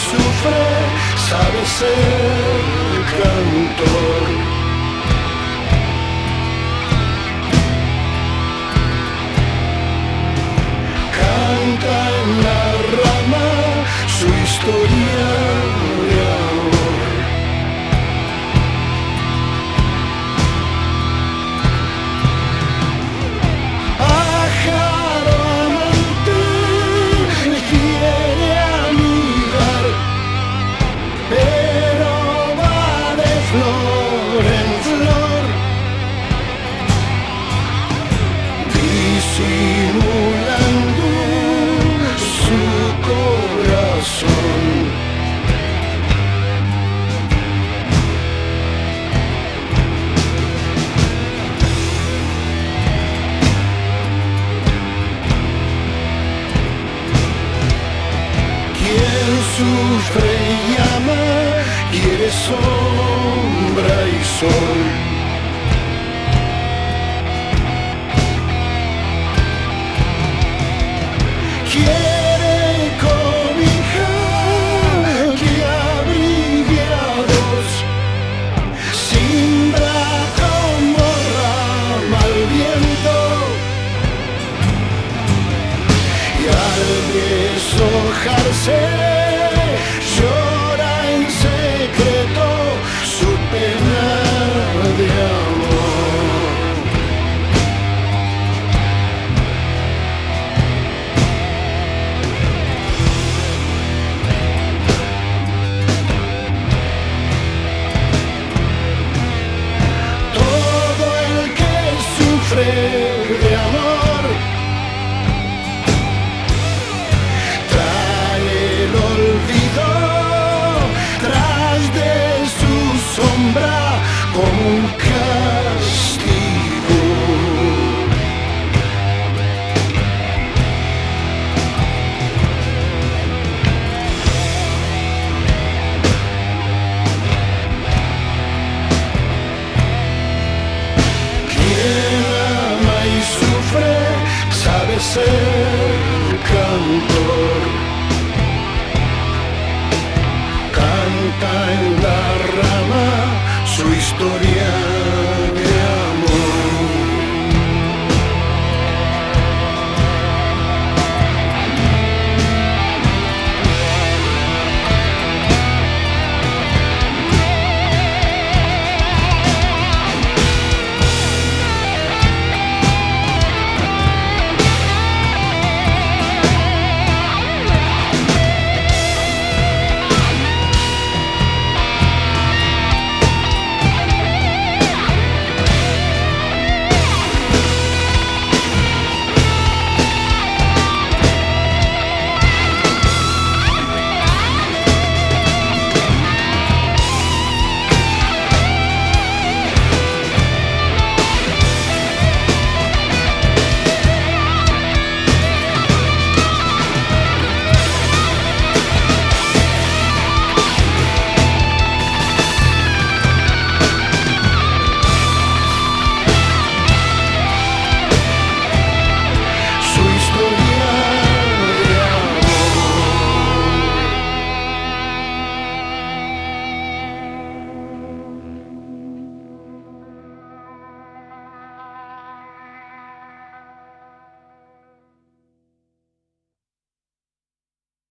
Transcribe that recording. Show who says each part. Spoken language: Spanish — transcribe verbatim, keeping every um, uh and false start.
Speaker 1: sufre sabe ser cantor. Canta en la rama su historia de amor. Pájaro amante le quiere anidar, pero va de flor en flor, disimulando su corazón. Quien sufre y ama quiere sombra y sol. Quiere cobija que abrigue a dos, simbra como rama al viento, y al deshojarse llora en secreto su pena de amor. Todo el que sufre de amor trae el olvido tras de su sombra como un castigo. Quien ama y sufre sabe ser cantor.